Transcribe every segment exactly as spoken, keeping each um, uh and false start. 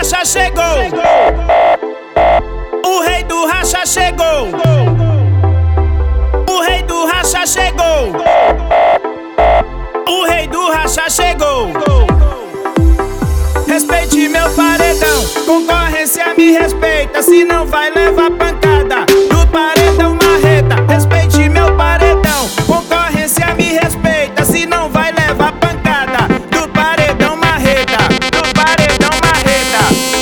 racha chegou. O rei do racha chegou. O rei do racha chegou. O rei do racha chegou. Respeite meu paredão, concorrência me respeita, senão vai levar pancada do paredão marreta. Respeite meu paredão, concorrência me respeita, senão vai levar pancada do paredão marreta, do paredão marreta.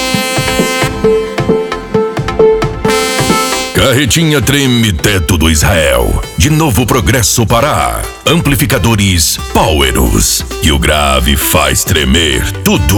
Carretinha treme teto do Israel. De Novo Progresso Pará. Amplificadores Powerus. E o grave faz tremer tudo.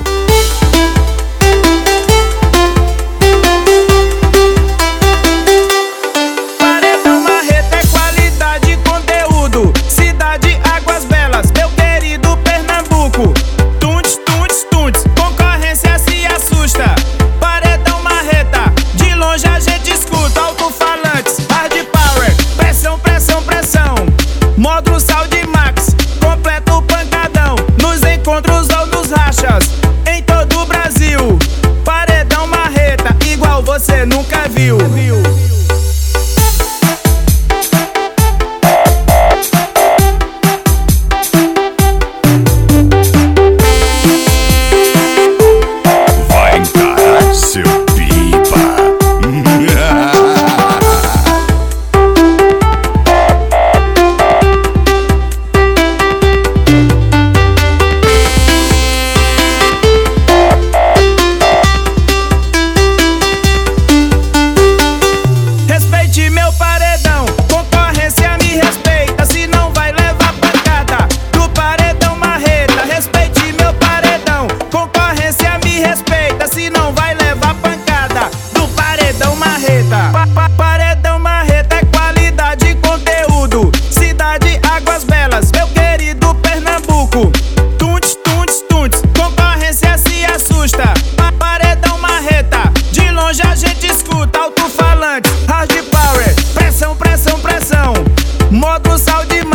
Paredão marreta é qualidade, conteúdo. Cidade Águas Belas, meu querido Pernambuco. Tuntes, tuntes, tuntes, concorrência se assusta. Paredão marreta, de longe a gente escuta. Alto-falantes, hard power, pressão, pressão, pressão. Módulo Saúde Max, completo pancadão. Nos encontros ou nos rachas, em todo o Brasil. Paredão marreta, igual você nunca viu. Vai encarar seu pipa. Respeite meu paredão, concorrência me respeita, senão vai levar pancada do paredão marreta. Respeite meu paredão, concorrência me respeita, senão vai levar pancada do paredão marreta. Pa -pa Paredão marreta é qualidade, conteúdo. Cidade Águas Belas, meu querido Pernambuco. Tuntes, tuntes, tuntes, concorrência se assusta. Pa Paredão marreta, de longe a gente escuta. Alto-falante, hard power, pressão, pressão, pressão. Módulo Saúde